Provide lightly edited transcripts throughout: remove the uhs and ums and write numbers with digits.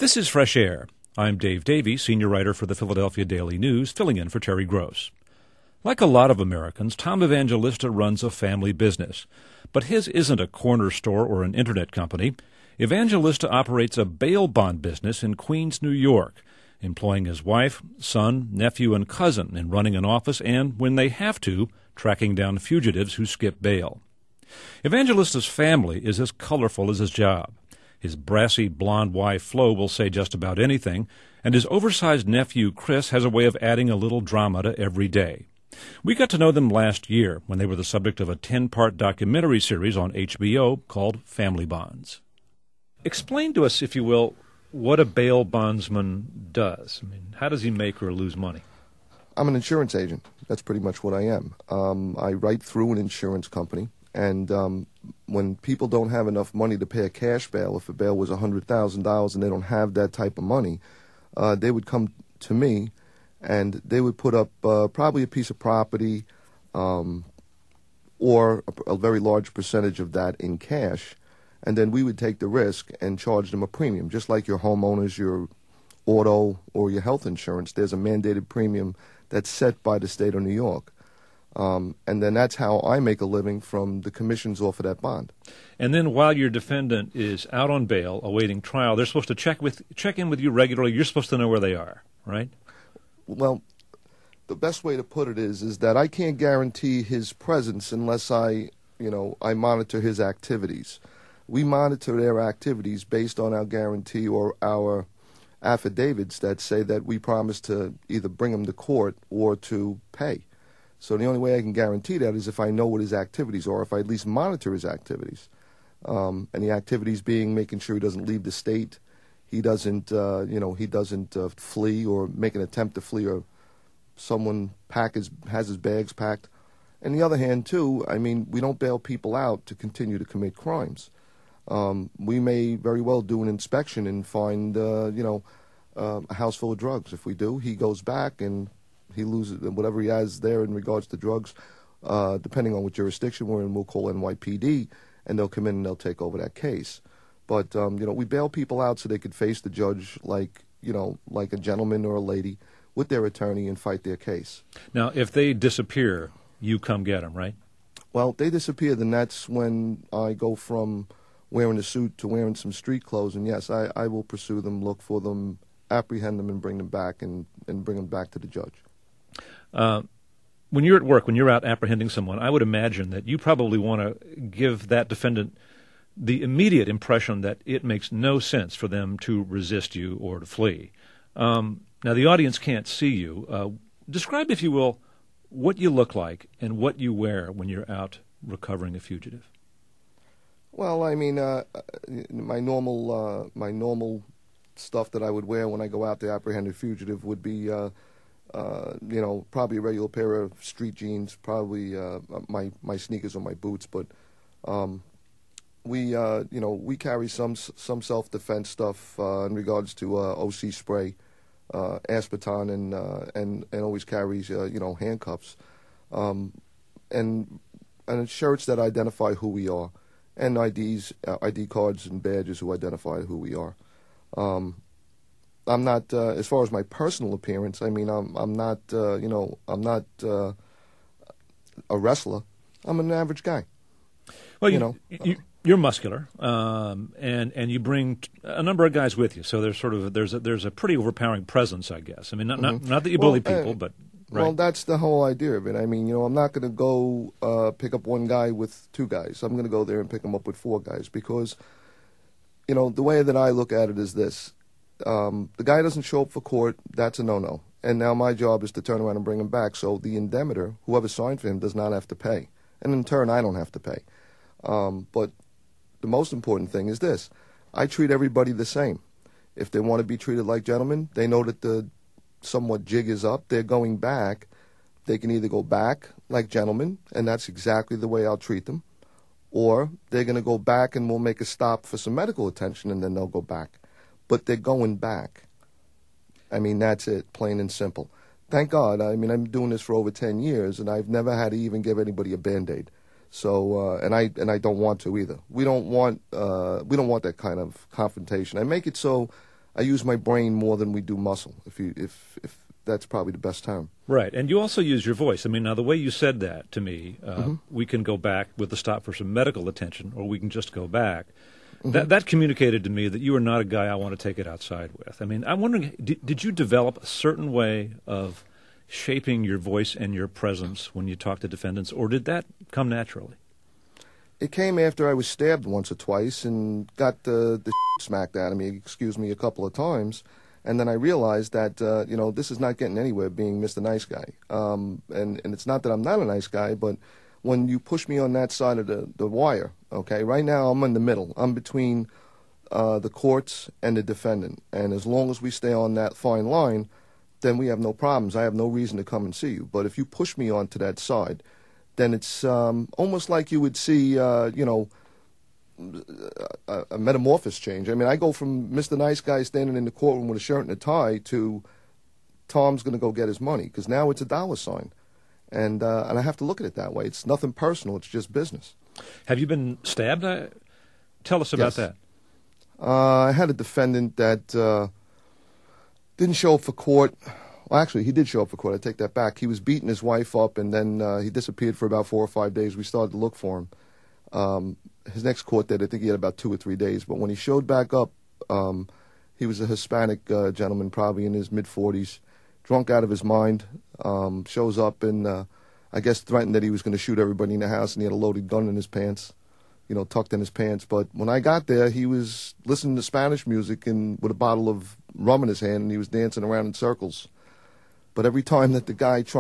This is Fresh Air. I'm Dave Davey, senior writer for the Philadelphia Daily News, filling in for Terry Gross. Like a lot of Americans, Tom Evangelista runs a family business. But his isn't a corner store or an internet company. Evangelista operates a bail bond business in Queens, New York, employing his wife, son, nephew, and cousin in running an office and, when they have to, tracking down fugitives who skip bail. Evangelista's family is as colorful as his job. His brassy blonde wife, Flo, will say just about anything, and his oversized nephew, Chris, has a way of adding a little drama to every day. We got to know them last year when they were the subject of a 10-part documentary series on HBO called Family Bonds. Explain to us, if you will, what a bail bondsman does. I mean, how does he make or lose money? I'm an insurance agent. That's pretty much what I am. I write through an insurance company. And when people don't have enough money to pay a cash bail, if a bail was $100,000 and they don't have that type of money, they would come to me and they would put up probably a piece of property or a very large percentage of that in cash. And then we would take the risk and charge them a premium, just like your homeowners, your auto, or your health insurance. There's a mandated premium that's set by the state of New York. And then that's how I make a living from the commissions off of that bond. And then while your defendant is out on bail awaiting trial, they're supposed to check in with you regularly. You're supposed to know where they are, right? Well, the best way to put it is that I can't guarantee his presence unless I monitor his activities. We monitor their activities based on our guarantee or our affidavits that say that we promise to either bring him to court or to pay. So the only way I can guarantee that is if I know what his activities are, if I at least monitor his activities. And the activities being making sure he doesn't leave the state, he doesn't flee or make an attempt to flee, or someone has his bags packed. On the other hand, too, I mean, we don't bail people out to continue to commit crimes. We may very well do an inspection and find, a house full of drugs. If we do, he goes back and he loses whatever he has there in regards to drugs, depending on what jurisdiction we're in. We'll call NYPD, and they'll come in and they'll take over that case. But, we bail people out so they could face the judge like a gentleman or a lady with their attorney and fight their case. Now, if they disappear, you come get them, right? Well, if they disappear, then that's when I go from wearing a suit to wearing some street clothes. And, yes, I will pursue them, look for them, apprehend them, and bring them back and bring them back to the judge. When you're at work, when you're out apprehending someone, I would imagine that you probably want to give that defendant the immediate impression that it makes no sense for them to resist you or to flee. Now, the audience can't see you. Describe, if you will, what you look like and what you wear when you're out recovering a fugitive. Well, I mean, my normal stuff that I would wear when I go out to apprehend a fugitive would be probably a regular pair of street jeans, probably my sneakers or my boots. But we carry some self-defense stuff in regards to OC spray, aspartame, and always carries handcuffs, and shirts that identify who we are, and ID cards and badges who identify who we are. I'm not, as far as my personal appearance, I mean, I'm not a wrestler. I'm an average guy. Well, you're muscular, and you bring a number of guys with you. So there's a pretty overpowering presence, I guess. I mean, not that you bully people, but right. Well, that's the whole idea of it. I mean, I'm not going to go pick up one guy with two guys. I'm going to go there and pick him up with four guys because, the way that I look at it is this. The guy doesn't show up for court, that's a no-no. And now my job is to turn around and bring him back. So the indemnitor, whoever signed for him, does not have to pay. And in turn, I don't have to pay. But the most important thing is this. I treat everybody the same. If they want to be treated like gentlemen, they know that the somewhat jig is up. They're going back. They can either go back like gentlemen, and that's exactly the way I'll treat them, or they're going to go back and we'll make a stop for some medical attention, and then they'll go back. But they're going back. I mean, that's it, plain and simple. Thank God. I mean, I'm doing this for over 10 years, and I've never had to even give anybody a Band-Aid. So, and I don't want to either. We don't want that kind of confrontation. I make it so I use my brain more than we do muscle. If that's probably the best term. Right, and you also use your voice. I mean, now the way you said that to me, we can go back with the stop for some medical attention, or we can just go back. That communicated to me that you are not a guy I want to take it outside with. I mean, I'm wondering, did you develop a certain way of shaping your voice and your presence when you talk to defendants, or did that come naturally? It came after I was stabbed once or twice and got the smacked out of me, excuse me, a couple of times. And then I realized that, this is not getting anywhere being Mr. Nice Guy. And it's not that I'm not a nice guy, but when you push me on that side of the wire, okay, right now I'm in the middle. I'm between the courts and the defendant. And as long as we stay on that fine line, then we have no problems. I have no reason to come and see you. But if you push me onto that side, then it's almost like you would see, a metamorphosis change. I mean, I go from Mr. Nice Guy standing in the courtroom with a shirt and a tie to Tom's going to go get his money, because now it's a dollar sign. And I have to look at it that way. It's nothing personal. It's just business. Have you been stabbed? Tell us about that. I had a defendant that didn't show up for court. Well, actually, he did show up for court. I take that back. He was beating his wife up, and then he disappeared for about 4 or 5 days. We started to look for him. His next court date, I think he had about 2 or 3 days. But when he showed back up, he was a Hispanic gentleman, probably in his mid-40s, drunk out of his mind, shows up and I guess threatened that he was going to shoot everybody in the house, and he had a loaded gun in his pants, tucked in his pants. But when I got there, he was listening to Spanish music and with a bottle of rum in his hand, and he was dancing around in circles. But every time the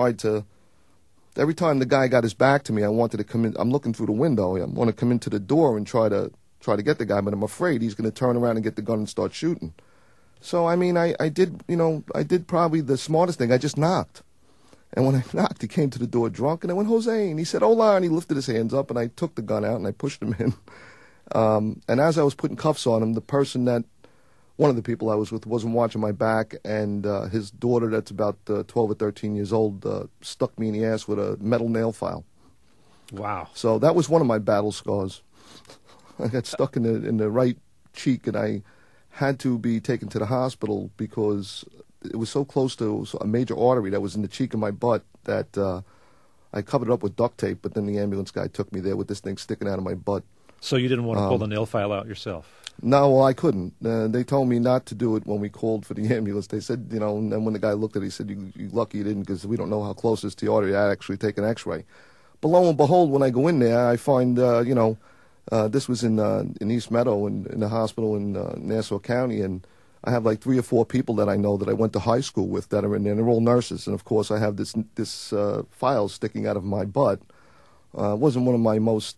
guy got his back to me, I wanted to come in. I'm looking through the window. I want to come into the door and try to get the guy, but I'm afraid he's going to turn around and get the gun and start shooting. So, I mean, I did probably the smartest thing. I just knocked. And when I knocked, he came to the door drunk, and I went, Jose, and he said, hola, and he lifted his hands up, and I took the gun out, and I pushed him in. And as I was putting cuffs on him, one of the people I was with wasn't watching my back, and his daughter, that's about 12 or 13 years old, stuck me in the ass with a metal nail file. Wow. So that was one of my battle scars. I got stuck in the right cheek, and I had to be taken to the hospital because it was so close to a major artery that was in the cheek of my butt that I covered it up with duct tape, but then the ambulance guy took me there with this thing sticking out of my butt. So you didn't want to pull the nail file out yourself? No, well, I couldn't. They told me not to do it when we called for the ambulance. They said, and then when the guy looked at it, he said, you're lucky you didn't, because we don't know how close it is to the artery. I'd actually take an x-ray. But lo and behold, when I go in there, I find, this was in East Meadow, in the hospital in Nassau County, and I have like 3 or 4 people that I know that I went to high school with that are in there, and they're all nurses. And, of course, I have this file sticking out of my butt. It wasn't one of my most,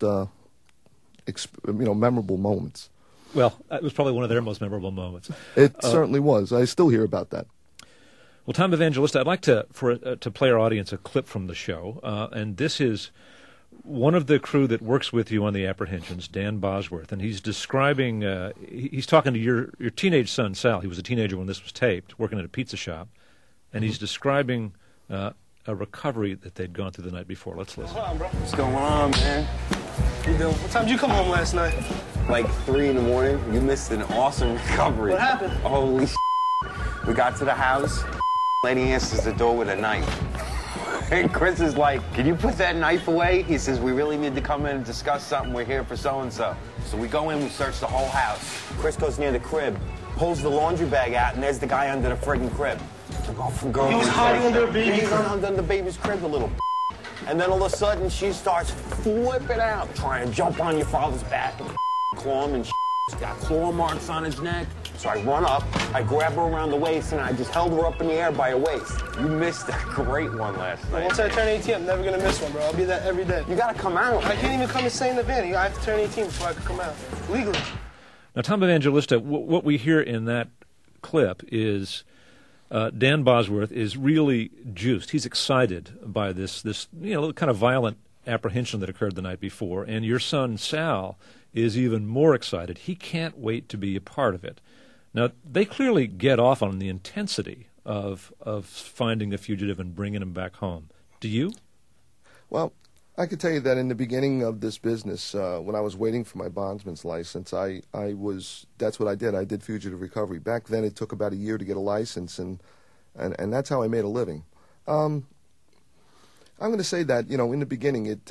memorable moments. Well, it was probably one of their most memorable moments. It certainly was. I still hear about that. Well, Tom Evangelista, I'd like to play our audience a clip from the show, and this is one of the crew that works with you on the apprehensions, Dan Bosworth, and he's describing, he's talking to your teenage son, Sal. He was a teenager when this was taped, working at a pizza shop, and he's describing a recovery that they'd gone through the night before. Let's listen. What's going on, bro? What's going on, man? You doing? What time did you come home last night? Like 3 in the morning. You missed an awesome recovery. What happened? Holy shit. We got to the house. Lady answers the door with a knife. And Chris is like, can you put that knife away? He says, we really need to come in and discuss something. We're here for so-and-so. So we go in, we search the whole house. Chris goes near the crib, pulls the laundry bag out, and there's the guy under the friggin' crib. He was hiding under a baby's He's crib. under the baby's crib, the little. And then all of a sudden, she starts flipping out, trying to jump on your father's back, claw him, and he's got claw marks on his neck. So I run up, I grab her around the waist, and I just held her up in the air by her waist. You missed a great one last night. Once I turn 18, I'm never going to miss one, bro. I'll be there every day. You gotta come out. I can't even come and stay in the van. I have to turn 18 before I can come out. Legally. Now, Tom Evangelista, what we hear in that clip is Dan Bosworth is really juiced. He's excited by this kind of violent apprehension that occurred the night before, and your son, Sal, is even more excited. He can't wait to be a part of it. Now, they clearly get off on the intensity of finding the fugitive and bringing him back home. Do you? Well, I could tell you that in the beginning of this business, when I was waiting for my bondsman's license, that's what I did. I did fugitive recovery. Back then, it took about a year to get a license, and that's how I made a living. I'm going to say that, in the beginning, it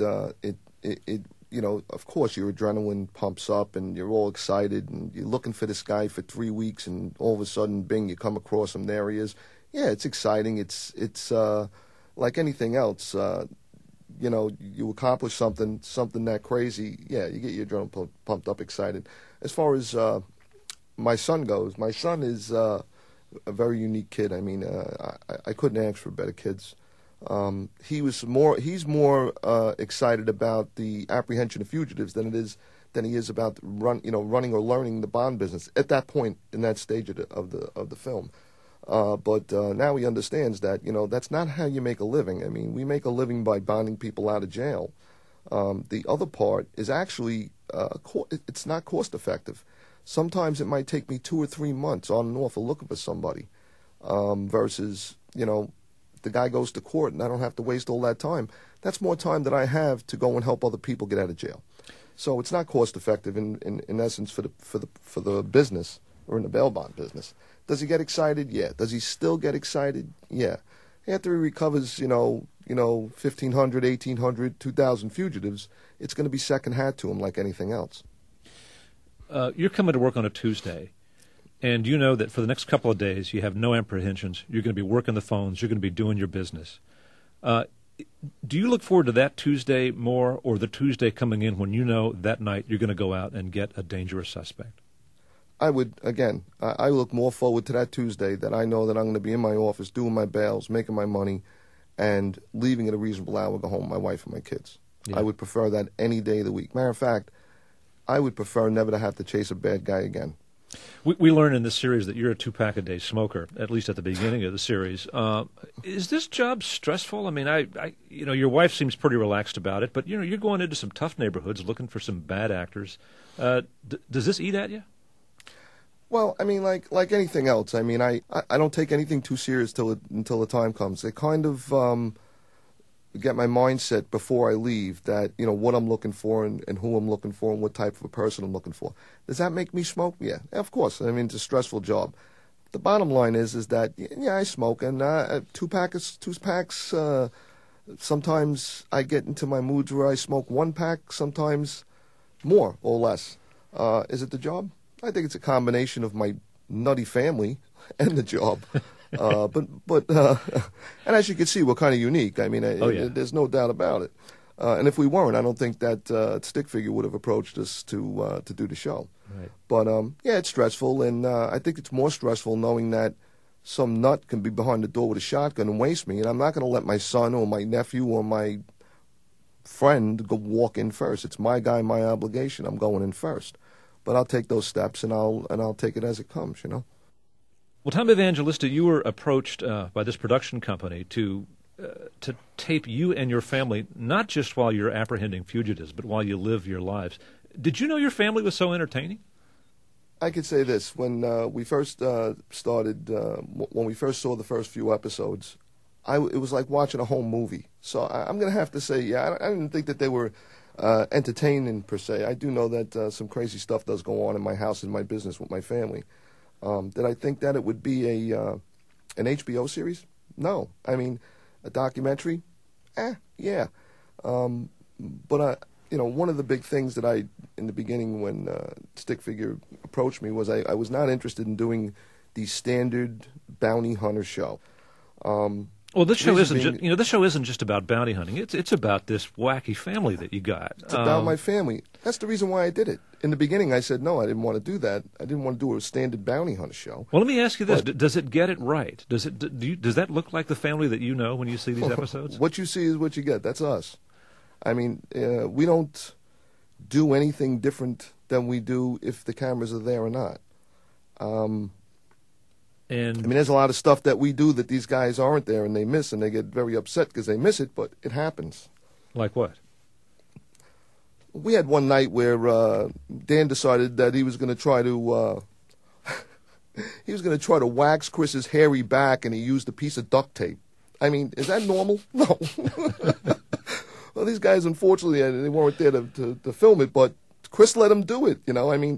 of course, your adrenaline pumps up, and you're all excited, and you're looking for this guy for 3 weeks, and all of a sudden, bing, you come across him. There he is. Yeah, it's exciting. It's like anything else. You accomplish something that crazy, yeah, you get your adrenaline pumped up, excited. As far as my son goes, my son is a very unique kid. I mean, I couldn't ask for better kids. He's more excited about the apprehension of fugitives than he is about running or learning the bond business at that point in that stage of the film. But now he understands that, that's not how you make a living. I mean, we make a living by bonding people out of jail. The other part is actually, it's not cost effective. Sometimes it might take me 2 or 3 months on and off of looking for somebody, versus, the guy goes to court and I don't have to waste all that time. That's more time that I have to go and help other people get out of jail. So it's not cost effective in essence for the business, or in the bail bond business. Does he get excited? Yeah. Does he still get excited? Yeah. After he recovers, 1,500, 1,800, 2,000 fugitives, it's going to be second hat to him like anything else. You're coming to work on a Tuesday, and you know that for the next couple of days you have no apprehensions. You're going to be working the phones. You're going to be doing your business. Do you look forward to that Tuesday more, or the Tuesday coming in when you know that night you're going to go out and get a dangerous suspect? I look more forward to that Tuesday, that I know that I'm going to be in my office doing my bails, making my money, and leaving at a reasonable hour to go home with my wife and my kids. Yeah. I would prefer that any day of the week. Matter of fact, I would prefer never to have to chase a bad guy again. We learn in this series that you're a 2-pack-a-day smoker, at least at the beginning of the series. Is this job stressful? I mean, your wife seems pretty relaxed about it, but you're going into some tough neighborhoods looking for some bad actors. Does this eat at you? Well, I mean, like anything else. I mean, I don't take anything too serious until the time comes. I kind of get my mindset before I leave that, what I'm looking for and who I'm looking for and what type of a person I'm looking for. Does that make me smoke? Yeah, of course. I mean, it's a stressful job. The bottom line is that, yeah, I smoke, and 2 packs. Sometimes I get into my moods where I smoke 1 pack, sometimes more or less. Is it the job? I think it's a combination of my nutty family and the job. But and as you can see, we're kind of unique. I mean, there's no doubt about it. And if we weren't, I don't think that Stick Figure would have approached us to do the show. Right. But yeah, it's stressful, and I think it's more stressful knowing that some nut can be behind the door with a shotgun and waste me, and I'm not going to let my son or my nephew or my friend go walk in first. It's my guy, my obligation. I'm going in first. But I'll take those steps, and I'll take it as it comes, Well, Tom Evangelista, you were approached by this production company to tape you and your family, not just while you're apprehending fugitives, but while you live your lives. Did you know your family was so entertaining? I could say this: when we first started, when we first saw the first few episodes, it was like watching a home movie. So I'm going to have to say, yeah, I didn't think that they were entertaining per se. I do know that some crazy stuff does go on in my house and my business with my family. Did I think that it would be an HBO series? No. I mean, a documentary? Yeah. But one of the big things that in the beginning when Stick Figure approached me was I was not interested in doing the standard bounty hunter show. Well, this show isn't just about bounty hunting. It's about this wacky family that you got. It's about my family. That's the reason why I did it. In the beginning, I said no, I didn't want to do that. I didn't want to do a standard bounty hunter show. Well, let me ask you this: does it get it right? Does that look like the family that you know when you see these episodes? What you see is what you get. That's us. I mean, we don't do anything different than we do if the cameras are there or not. And I mean, there's a lot of stuff that we do that these guys aren't there and they miss, and they get very upset because they miss it, but it happens. Like what? We had one night where Dan decided that he was going to try to wax Chris's hairy back, and he used a piece of duct tape. I mean, is that normal? No. Well, these guys, unfortunately, they weren't there to film it, but Chris let them do it. I mean,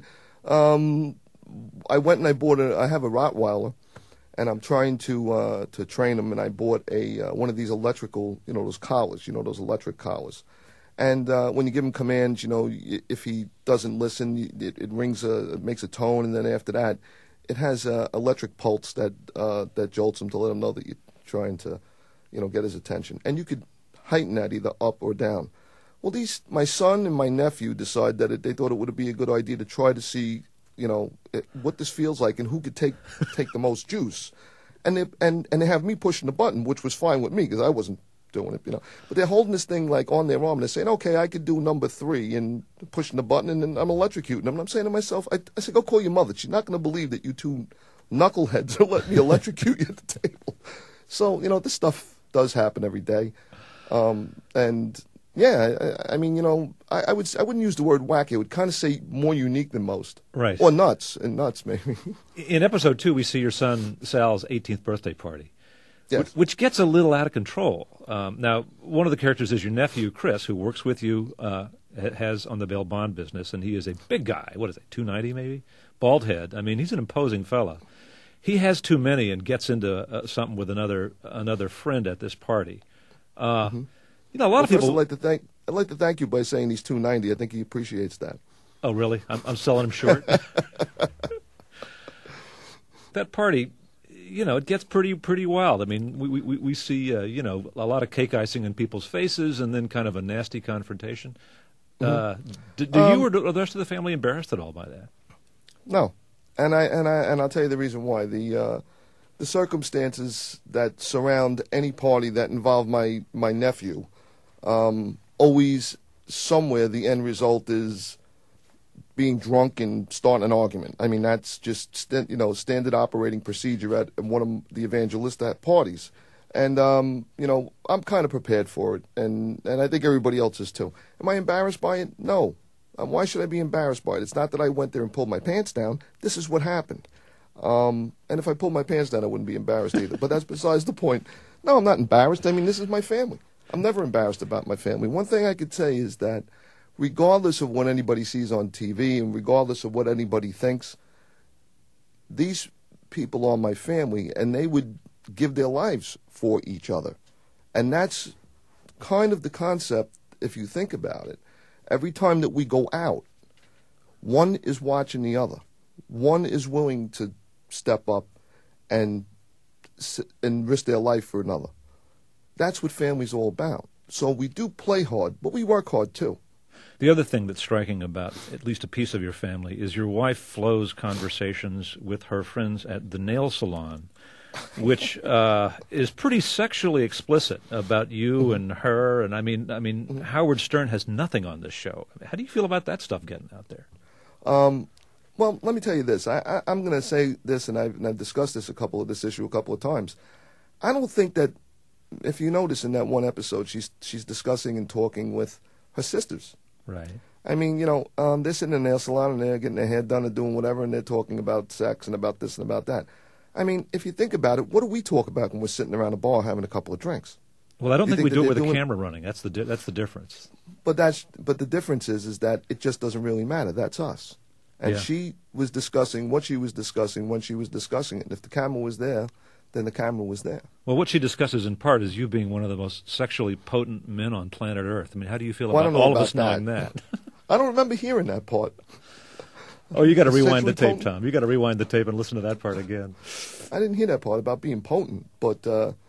I went and I have a Rottweiler, and I'm trying to train him, and I bought one of these electrical, those collars, those electric collars. And when you give him commands, if he doesn't listen, it rings it makes a tone, and then after that, it has a electric pulse that jolts him to let him know that you're trying to, get his attention. And you could heighten that either up or down. Well, my son and my nephew decided that they thought it would be a good idea to try to see, what this feels like and who could take the most juice. And they have me pushing the button, which was fine with me because I wasn't doing it, But they're holding this thing like on their arm and they're saying, okay, I could do number 3 and pushing the button and then I'm electrocuting them. And I'm saying to myself, I said, go call your mother. She's not going to believe that you two knuckleheads are letting me electrocute you at the table. So, this stuff does happen every day. And yeah, I mean, I wouldn't use the word wacky. I would kind of say more unique than most. Right. Or nuts maybe. In episode 2, we see your son Sal's 18th birthday party. Yes. Which gets a little out of control. Now, one of the characters is your nephew, Chris, who works with you, has on the bail bond business, and he is a big guy. What is it, 290 maybe? Bald head. I mean, he's an imposing fella. He has too many and gets into something with another friend at this party. A lot of people. I'd like to thank you by saying he's 290. I think he appreciates that. Oh, really? I'm selling him short. That party. It gets pretty wild. I mean, we see, a lot of cake icing in people's faces and then kind of a nasty confrontation. Do you or the rest of the family embarrassed at all by that? No. And I'll tell you the reason why. The circumstances that surround any party that involve my nephew, always somewhere the end result is being drunk and starting an argument. I mean, that's just standard operating procedure at one of the evangelista parties. And I'm kind of prepared for it, and I think everybody else is too. Am I embarrassed by it? No. Why should I be embarrassed by it? It's not that I went there and pulled my pants down. This is what happened. And if I pulled my pants down, I wouldn't be embarrassed either. But that's besides the point. No, I'm not embarrassed. I mean, this is my family. I'm never embarrassed about my family. One thing I could say is that regardless of what anybody sees on TV and regardless of what anybody thinks, these people are my family, and they would give their lives for each other. And that's kind of the concept, if you think about it. Every time that we go out, one is watching the other. One is willing to step up and risk their life for another. That's what family's all about. So we do play hard, but we work hard too. The other thing that's striking about at least a piece of your family is your wife Flo's conversations with her friends at the nail salon, which is pretty sexually explicit about you and her. And I mean, Howard Stern has nothing on this show. How do you feel about that stuff getting out there? Well, let me tell you this. I'm going to say this, and I've discussed this issue a couple of times. I don't think that, if you notice in that one episode, she's discussing and talking with her sisters. Right. I mean, they're sitting in the nail salon and they're getting their hair done and doing whatever, and they're talking about sex and about this and about that. I mean, if you think about it, what do we talk about when we're sitting around a bar having a couple of drinks? Well, I don't think we do it with a camera running. That's the difference. But the difference is that it just doesn't really matter. That's us. And she was discussing what she was discussing when she was discussing it. And if the camera was there, then the camera was there. Well, what she discusses in part is you being one of the most sexually potent men on planet Earth. I mean, how do you feel about all of us knowing that? I don't remember hearing that part. Oh, you got to rewind the tape, Tom. You got to rewind the tape and listen to that part again. I didn't hear that part about being potent, but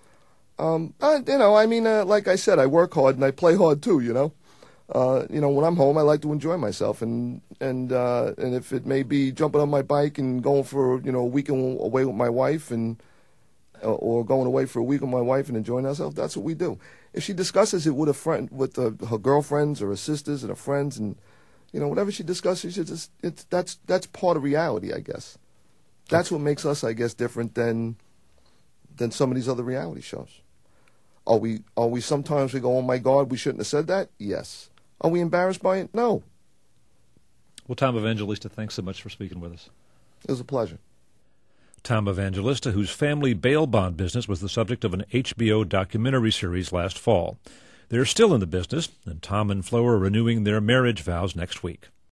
like I said, I work hard and I play hard too. When I'm home, I like to enjoy myself, and if it may be jumping on my bike and going for a weekend away with my wife, or going away for a week with my wife and enjoying ourselves, that's what we do. If she discusses it with her girlfriends or her sisters and her friends, and whatever she discusses, that's part of reality, I guess. That's what makes us, I guess, different than some of these other reality shows. Are we sometimes we go, oh my God, we shouldn't have said that? Yes. Are we embarrassed by it? No. Well, Tom Evangelista, thanks so much for speaking with us. It was a pleasure. Tom Evangelista, whose family bail bond business was the subject of an HBO documentary series last fall. They're still in the business, and Tom and Flo are renewing their marriage vows next week.